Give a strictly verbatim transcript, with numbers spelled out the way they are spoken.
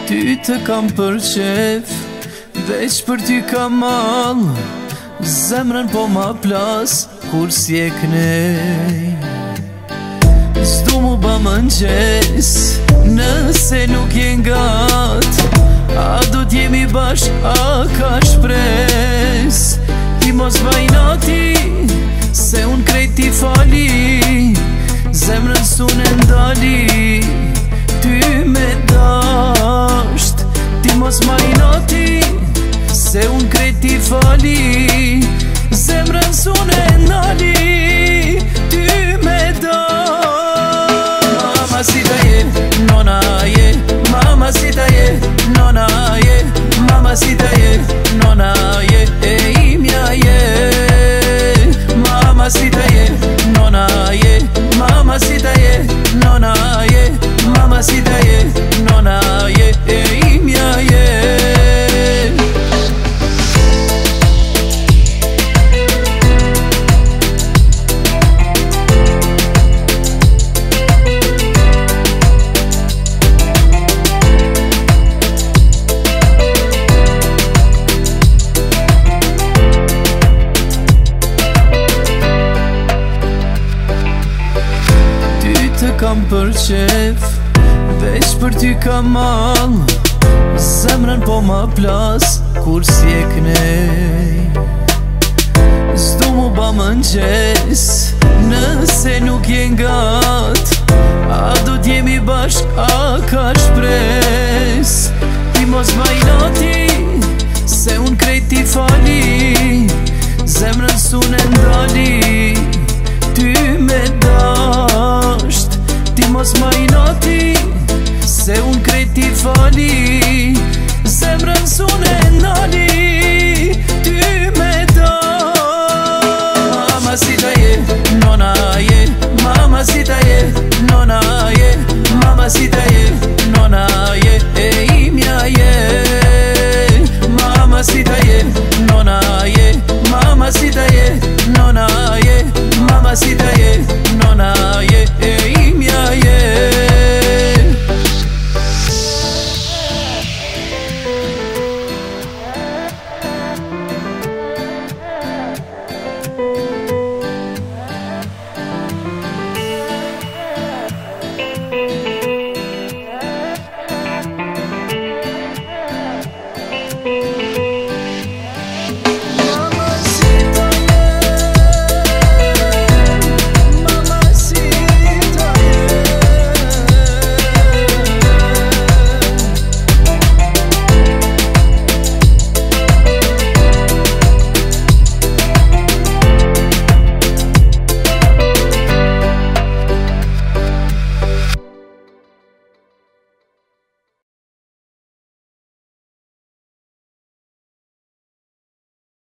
Ty të kam për qef, veç për ty kam mal, zemrën po ma plas, kur si e knej. S'du mu ba më nxes, nëse nuk jen gat, a do t'jemi bashk, a ka shpres. Ti mos bajnati, se unë krejt ti fali, zemrën s'unë e ndali, ty me dasht. Ti mos bajnati, se unë krejt ti fali, zemrën s'unë e ndali, ty me dasht. Mamacita je, nona je, mamacita je, nona je, mamacita je, nona je, e imja je. Mamacita je, nona je, mamacita je, nona je, mamacita je, nona je, e imja je. Të kam për qef, veç për ty kam mal, zemrën po ma plas, kur si e knej. S'du mu ba më nxes, nëse nuk jen gat, a do t'jemi bashk, a ka shpres. Ti mos bajnati, se unë krejt ti fali, zemrën s'unë e ndali,